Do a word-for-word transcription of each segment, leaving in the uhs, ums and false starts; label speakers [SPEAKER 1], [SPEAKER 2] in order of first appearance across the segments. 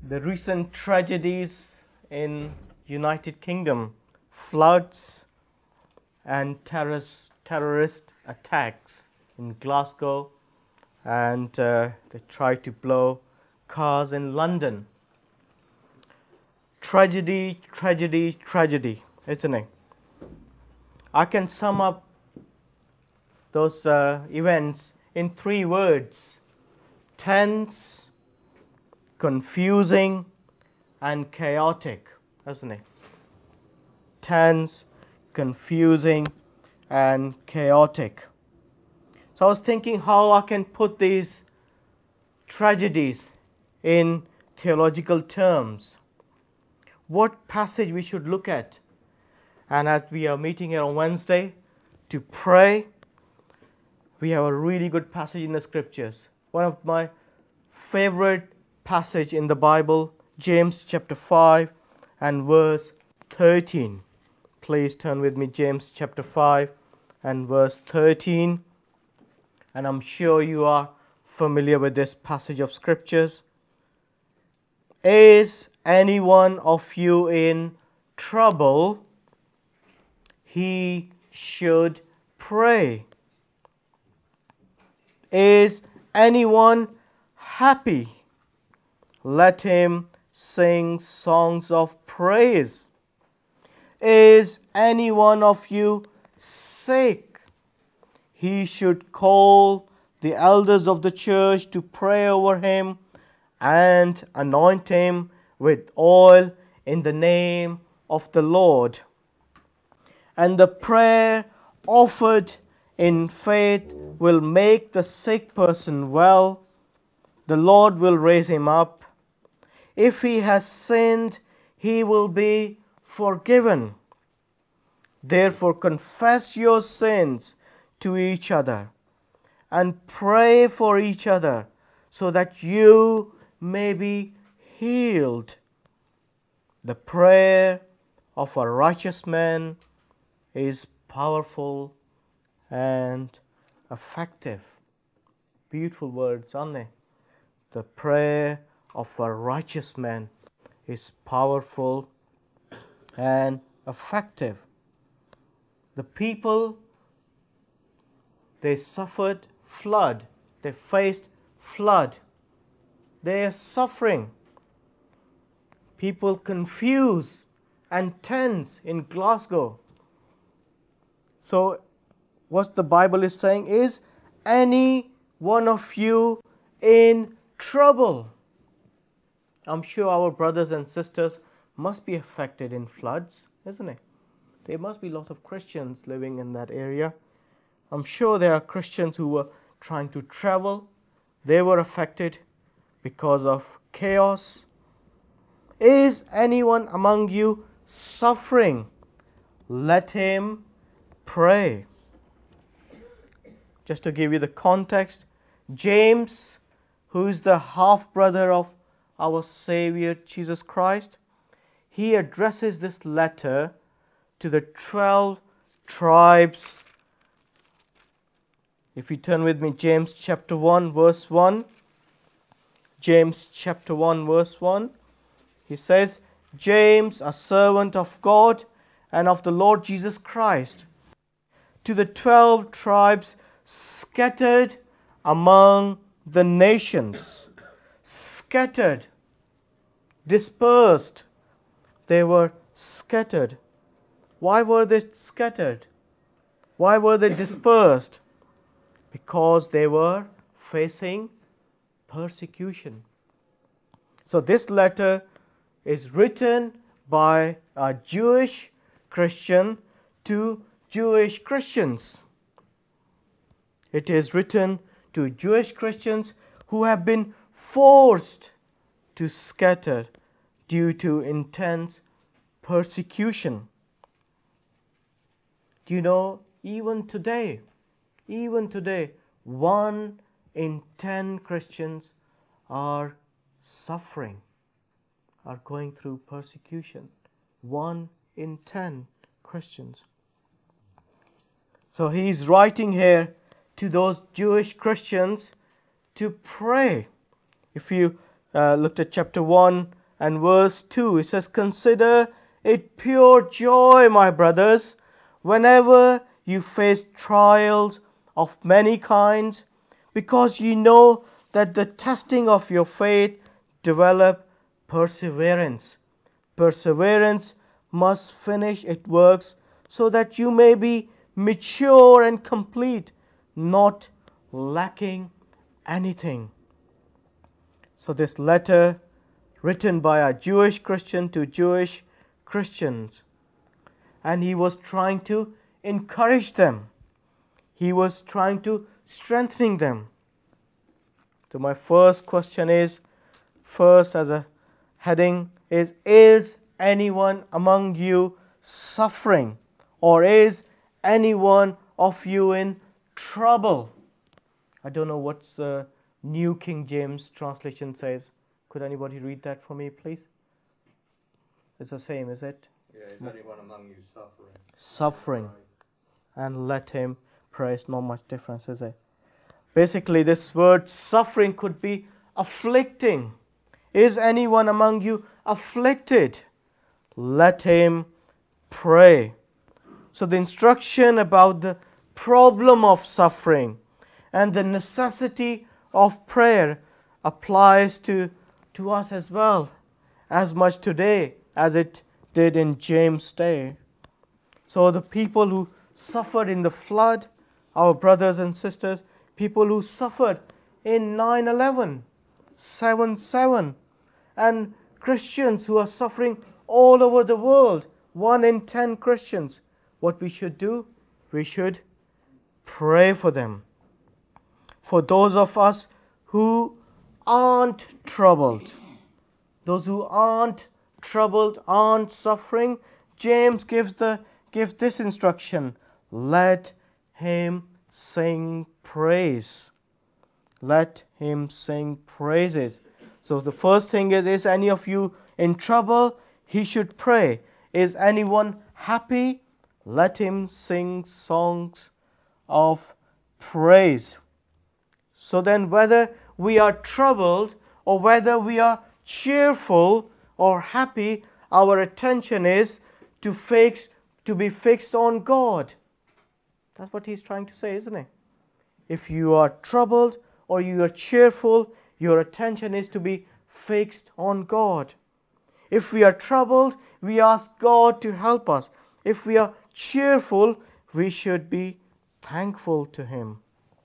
[SPEAKER 1] the recent tragedies in United Kingdom, floods and terrorist, terrorist attacks in Glasgow, and uh, they tried to blow cars in London. Tragedy, tragedy, tragedy, isn't it? I can sum up those uh, events in three words: tense, confusing, and chaotic, isn't it? Tense, confusing, and chaotic. So I was thinking how I can put these tragedies in theological terms. What passage we should look at. And as we are meeting here on Wednesday to pray, we have a really good passage in the scriptures. One of my favorite passage in the Bible, James chapter five and verse thirteen. Please turn with me, James chapter five and verse thirteen. And I'm sure you are familiar with this passage of scriptures. Is any one of you in trouble? He should pray. Is anyone happy? Let him sing songs of praise. Is any one of you sick? He should call the elders of the church to pray over him and anoint him with oil in the name of the Lord. And the prayer offered in faith will make the sick person well. The Lord will raise him up. If he has sinned, he will be forgiven. Therefore, confess your sins to each other and pray for each other so that you may be healed. The prayer of a righteous man is powerful and effective. Beautiful words, aren't they? The prayer of a righteous man is powerful and effective. The people, they suffered flood. They faced flood. They are suffering. People confused and tense in Glasgow. So what the Bible is saying is, any one of you in trouble? I'm sure our brothers and sisters must be affected in floods, isn't it? There must be lots of Christians living in that area. I'm sure there are Christians who were trying to travel. They were affected because of chaos. Is anyone among you suffering? Let him pray. Just to give you the context, James, who is the half-brother of our Savior Jesus Christ, he addresses this letter to the twelve tribes. If you turn with me, James chapter one, verse one. James chapter one, verse one. He says, James, a servant of God and of the Lord Jesus Christ, to the twelve tribes scattered among the nations. Scattered, dispersed. They were scattered. Why were they scattered? Why were they dispersed? Because they were facing persecution. So this letter is written by a Jewish Christian to Jewish Christians. It is written to Jewish Christians who have been forced to scatter due to intense persecution. Do you know, even today, even today, one in ten Christians are suffering, are going through persecution. One in ten Christians. So he is writing here to those Jewish Christians to pray. If you uh, looked at chapter one, and verse two. It says, "Consider it pure joy, my brothers, whenever you face trials of many kinds, because you know that the testing of your faith develop perseverance. Perseverance must finish its works, so that you may be mature and complete, not lacking anything." So this letter written by a Jewish Christian to Jewish Christians, and he was trying to encourage them. He was trying to strengthen them. So my first question is, first as a heading is, is anyone among you suffering, or is anyone of you in trouble? I don't know what's the New King James translation says. Could anybody read that for me, please? It's the same, is it?
[SPEAKER 2] Yeah, is anyone among you suffering?
[SPEAKER 1] Suffering. And let him pray. It's not much difference, is it? Basically, this word suffering could be afflicting. Is anyone among you afflicted? Let him pray. So the instruction about the problem of suffering and the necessity of prayer applies to, to us as well, as much today as it did in James' day. So the people who suffered in the flood, our brothers and sisters, people who suffered in nine eleven, seven seven, and Christians who are suffering all over the world, one in ten Christians, what we should do? We should pray for them. For those of us who aren't troubled, those who aren't troubled, aren't suffering, James gives the gives this instruction: let him sing praise. Let him sing praises. So the first thing is, is any of you in trouble? He should pray. Is anyone happy? Let him sing songs of praise. So then, whether we are troubled or whether we are cheerful or happy, our attention is to fix, to be fixed on God. That's what he's trying to say, isn't it? If you are troubled or you are cheerful, your attention is to be fixed on God. If we are troubled, we ask God to help us. If we are cheerful, we should be thankful to Him.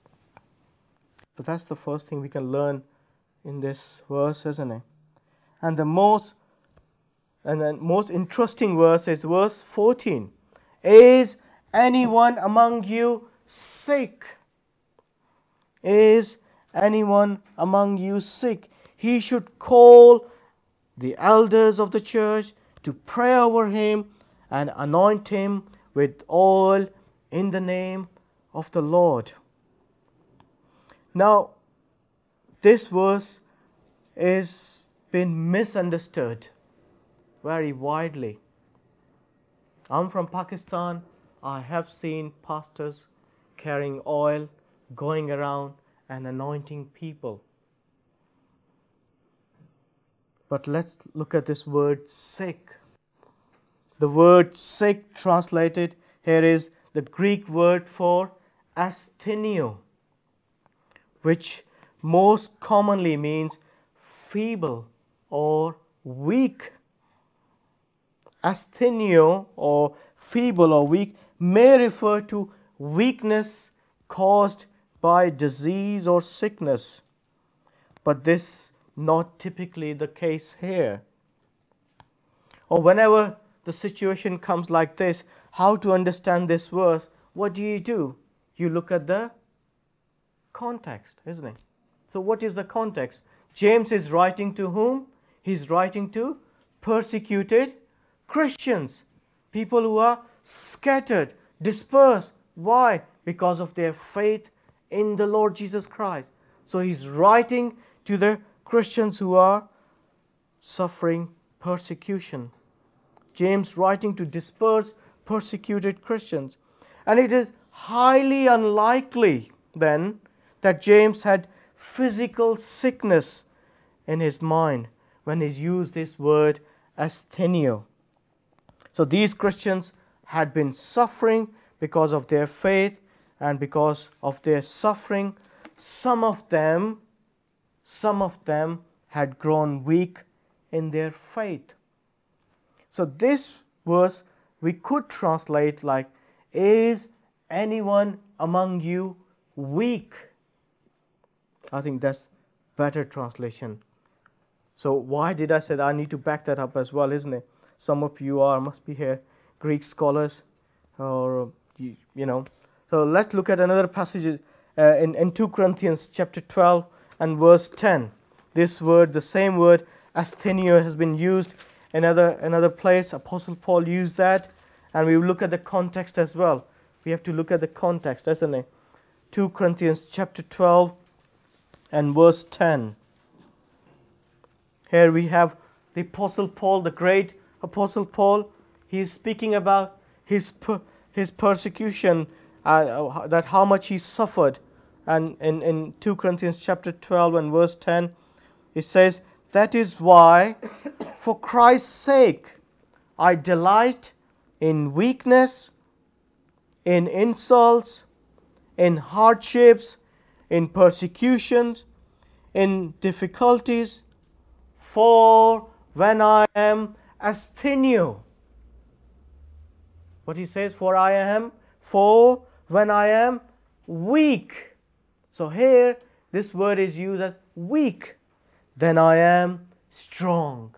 [SPEAKER 1] So that's the first thing we can learn in this verse, isn't it? And the most and the most interesting verse is verse fourteen. Is anyone among you sick? Is anyone among you sick? He should call the elders of the church to pray over him and anoint him with oil in the name of the Lord. Now, this verse is been misunderstood very widely. I'm from Pakistan. I have seen pastors carrying oil, going around and anointing people. But let's look at this word sick. The word sick translated here is the Greek word for asthenio, which most commonly means feeble or weak. Asthenio, or feeble or weak, may refer to weakness caused by disease or sickness, but this not typically the case here. Or whenever the situation comes like this, how to understand this verse? What do you do? You look at the context, isn't it? So what is the context? James is writing to whom? He's writing to persecuted Christians, people who are scattered, dispersed. Why? Because of their faith in the Lord Jesus Christ. So he's writing to the Christians who are suffering persecution. James writing to dispersed, persecuted Christians. And it is highly unlikely then that James had physical sickness in his mind, when he's used this word asthenio. So these Christians had been suffering because of their faith, and because of their suffering, some of them, some of them had grown weak in their faith. So this verse we could translate like, is anyone among you weak? I think that's better translation. So why did I say that? I need to back that up as well, isn't it? Some of you are, must be here, Greek scholars, or, you, you know. So let's look at another passage uh, in, in two Corinthians chapter twelve and verse ten. This word, the same word, asthenio, has been used in another, another place. Apostle Paul used that, and we will look at the context as well. We have to look at the context, isn't it? two Corinthians chapter twelve and verse ten. Here we have the Apostle Paul, the great Apostle Paul. He is speaking about his per, his persecution, uh, that how much he suffered. And in, in two Corinthians chapter twelve and verse ten, it says, that is why, for Christ's sake, I delight in weakness, in insults, in hardships, in persecutions, in difficulties, for when I am asthenio. What he says, for I am, for when I am weak. So here, this word is used as weak, then I am strong.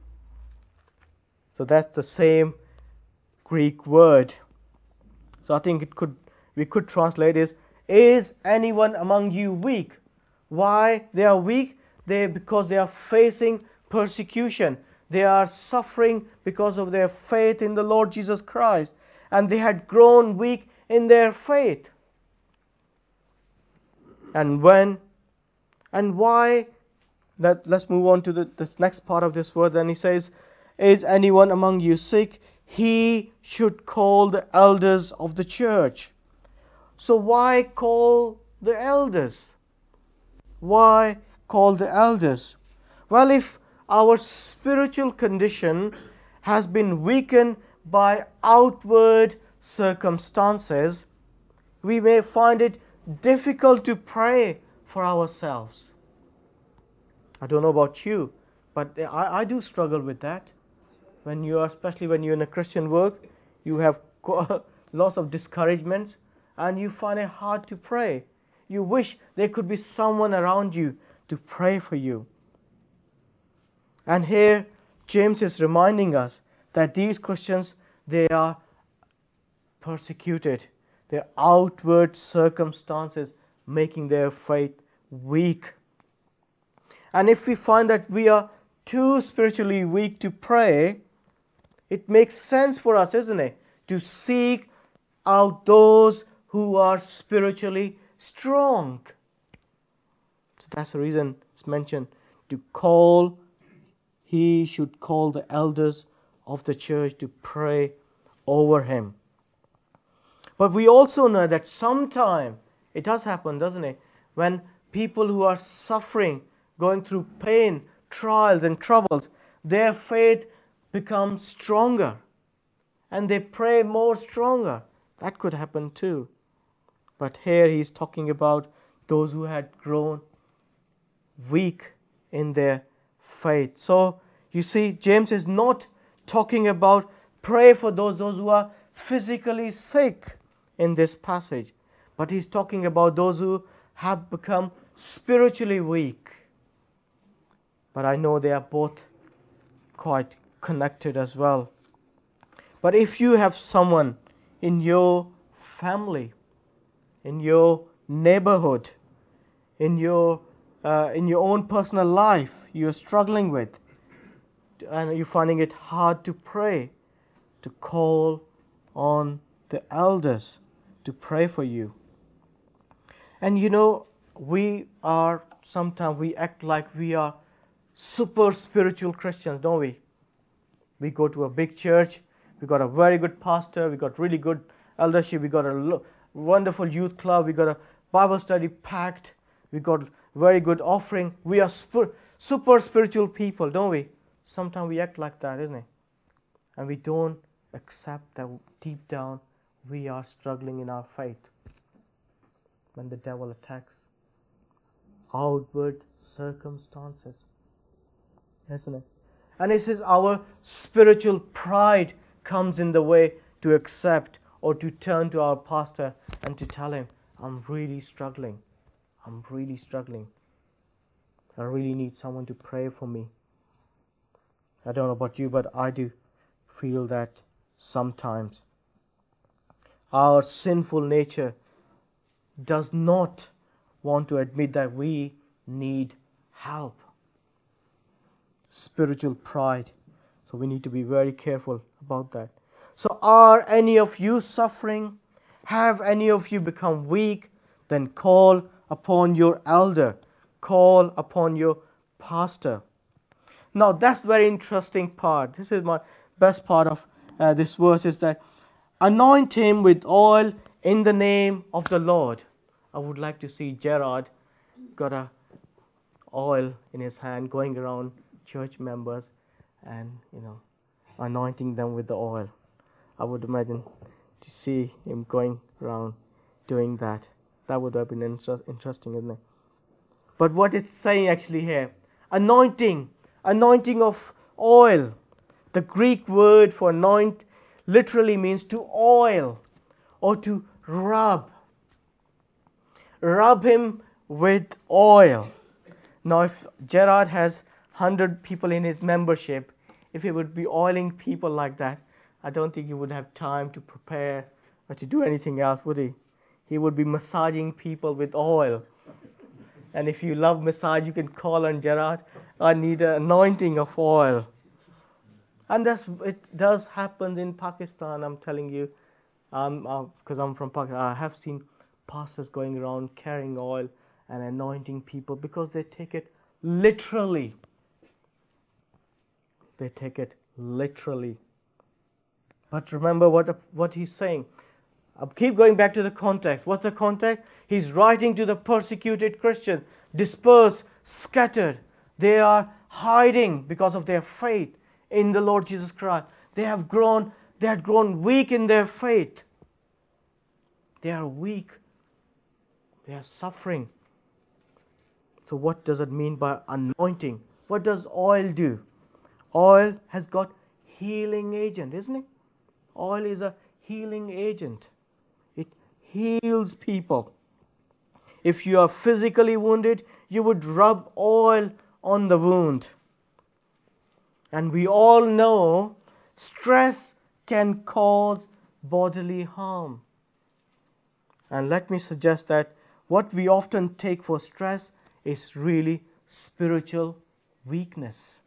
[SPEAKER 1] So that's the same Greek word. So I think it could we could translate is, is anyone among you weak? Why they are weak? They because they are facing persecution. They are suffering because of their faith in the Lord Jesus Christ, and they had grown weak in their faith. And when and why that let's move on to the this next part of this word. Then he says, is anyone among you sick? He should call the elders of the church. So why call the elders? Why call the elders? Well, if our spiritual condition has been weakened by outward circumstances, we may find it difficult to pray for ourselves. I don't know about you, but I, I do struggle with that. When you are, especially when you're in a Christian work, you have lots of discouragements, and you find it hard to pray. You wish there could be someone around you to pray for you. And here, James is reminding us that these Christians, they are persecuted. Their outward circumstances making their faith weak. And if we find that we are too spiritually weak to pray, it makes sense for us, isn't it, to seek out those who are spiritually strong. So that's the reason it's mentioned, to call, he should call the elders of the church to pray over him. But we also know that sometime it does happen, doesn't it, when people who are suffering, going through pain, trials and troubles, their faith becomes stronger and they pray more stronger. That could happen too. But here he's talking about those who had grown weak in their faith. So you see, James is not talking about pray for those, those who are physically sick in this passage, but he's talking about those who have become spiritually weak. But I know they are both quite connected as well. But if you have someone in your family, in your neighborhood, in your uh, in your own personal life you're struggling with, and you're finding it hard to pray, to call on the elders to pray for you. And you know, we are sometimes we act like we are super spiritual Christians, don't we? We go to a big church, we got a very good pastor, we got really good eldership, we got a lo- wonderful youth club, we got a Bible study packed, we got very good offering. We are sp- super spiritual people, don't we? Sometimes we act like that, isn't it? And we don't accept that deep down we are struggling in our faith. When the devil attacks outward circumstances, isn't it? And it says our spiritual pride comes in the way to accept or to turn to our pastor and to tell him, I'm really struggling. I'm really struggling. I really need someone to pray for me. I don't know about you, but I do feel that sometimes. Our sinful nature does not want to admit that we need help. Spiritual pride. So we need to be very careful about that. So are any of you suffering? Have any of you become weak? Then call upon your elder. Call upon your pastor. Now that's very interesting part. This is my best part of uh, this verse is that anoint him with oil in the name of the Lord. I would like to see Gerard got a oil in his hand going around church members and, you know, anointing them with the oil. I would imagine to see him going around doing that. That would have been inter- interesting, isn't it? But what it's saying actually here, anointing, anointing of oil. The Greek word for anoint literally means to oil or to rub. Rub him with oil. Now, if Gerard has one hundred people in his membership, if he would be oiling people like that, I don't think he would have time to prepare or to do anything else, would he? He would be massaging people with oil. And if you love massage, you can call on Gerard, I need an anointing of oil. And that's, it does happen in Pakistan, I'm telling you, because um, I'm from Pakistan. I have seen pastors going around carrying oil and anointing people because they take it literally. They take it literally. But remember what, what he's saying. I'll keep going back to the context. What's the context? He's writing to the persecuted Christians, dispersed, scattered. They are hiding because of their faith in the Lord Jesus Christ. They have grown, they had grown weak in their faith. They are weak. They are suffering. So what does it mean by anointing? What does oil do? Oil has got healing agent, isn't it? Oil is a healing agent. It heals people. If you are physically wounded, you would rub oil on the wound. And we all know stress can cause bodily harm. And let me suggest that what we often take for stress is really spiritual weakness.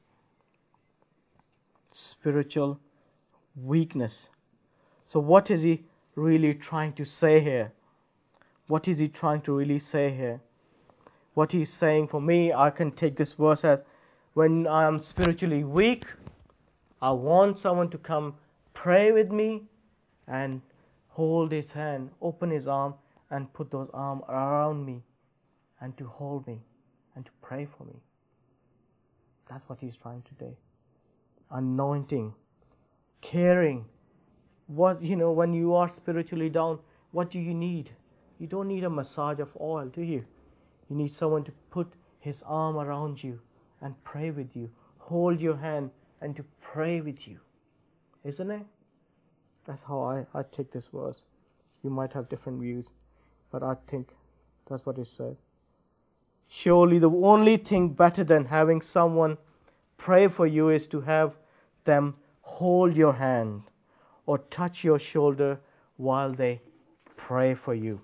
[SPEAKER 1] Spiritual weakness. So what is he really trying to say here? What is he trying to really say here? What he's saying for me, I can take this verse as, when I am spiritually weak, I want someone to come pray with me and hold his hand, open his arm and put those arms around me and to hold me and to pray for me. That's what he's trying to do. Anointing, caring. What, you know, when you are spiritually down, what do you need? You don't need a massage of oil, do you? You need someone to put his arm around you and pray with you, hold your hand and to pray with you. Isn't it? That's how I, I take this verse. You might have different views, but I think that's what it said. Surely the only thing better than having someone pray for you is to have them hold your hand or touch your shoulder while they pray for you.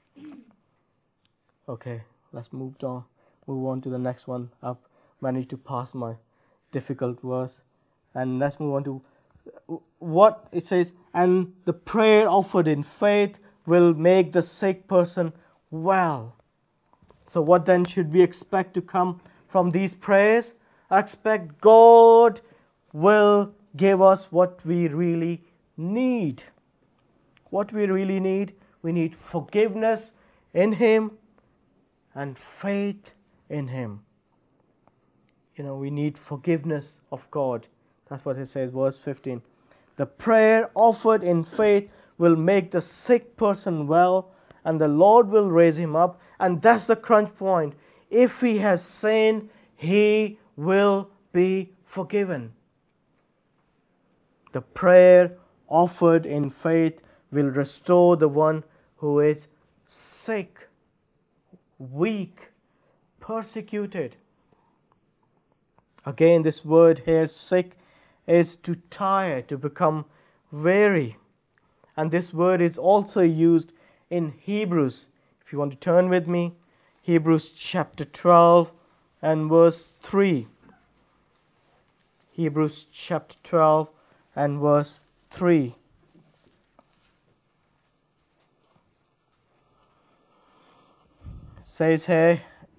[SPEAKER 1] Okay, let's move on. Move on to the next one. I've managed to pass my difficult verse. And let's move on to what it says. And the prayer offered in faith will make the sick person well. So what then should we expect to come from these prayers? I expect God will give us what we really need. What we really need, we need forgiveness in Him and faith in Him. you know, we need forgiveness of God. That's what it says, verse fifteen. The prayer offered in faith will make the sick person well, and the Lord will raise him up. And that's the crunch point. If he has sinned, he will be forgiven. The prayer offered in faith will restore the one who is sick, weak, persecuted. Again, this word here, sick, is to tire, to become weary. And this word is also used in Hebrews. If you want to turn with me, Hebrews chapter twelve and verse three. Hebrews chapter twelve and verse three. It says here,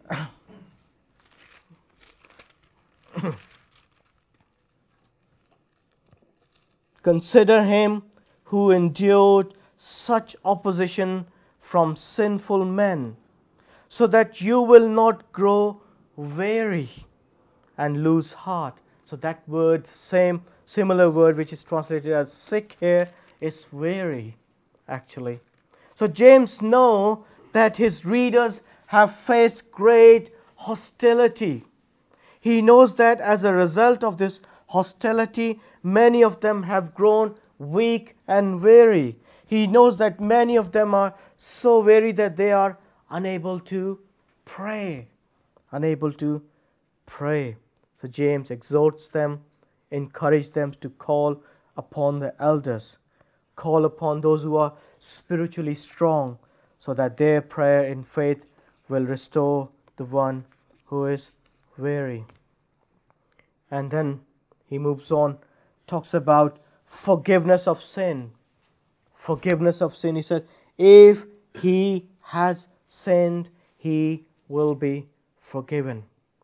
[SPEAKER 1] consider him who endured such opposition from sinful men, so that you will not grow weary and lose heart. So that word, same similar word which is translated as sick here, is weary actually. So James knows that his readers have faced great hostility. He knows that as a result of this hostility, many of them have grown weak and weary. He knows that many of them are so weary that they are unable to pray. Unable to pray. So James exhorts them, encourages them to call upon the elders, call upon those who are spiritually strong, so that their prayer in faith will restore the one who is weary. And then he moves on, talks about forgiveness of sin. Forgiveness of sin. He says, if he has sinned, he will be forgiven.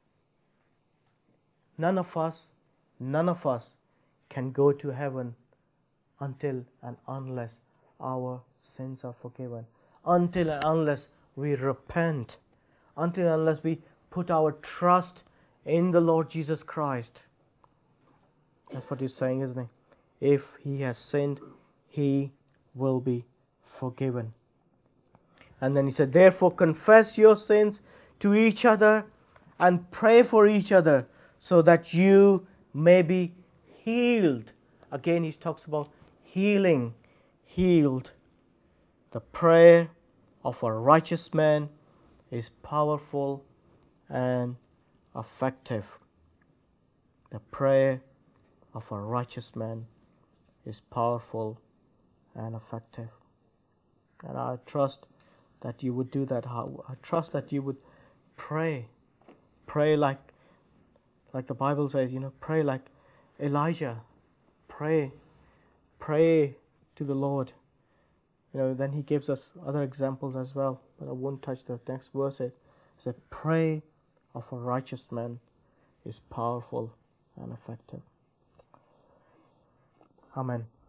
[SPEAKER 1] None of us, none of us can go to heaven until and unless our sins are forgiven. Until and unless we repent. Until and unless we put our trust in the Lord Jesus Christ. That's what he's saying, isn't he? If he has sinned, he will be forgiven. And then he said, therefore confess your sins to each other and pray for each other so that you may be healed. Again, he talks about healing, healed. The prayer of a righteous man is powerful and effective. The prayer of a righteous man is powerful and effective. And I trust that you would do that. I trust that you would pray. Pray like, like the Bible says, you know, pray like Elijah. Pray. Pray to the Lord. You know, then he gives us other examples as well, but I won't touch the next verse. It says, pray of a righteous man is powerful and effective. Amen.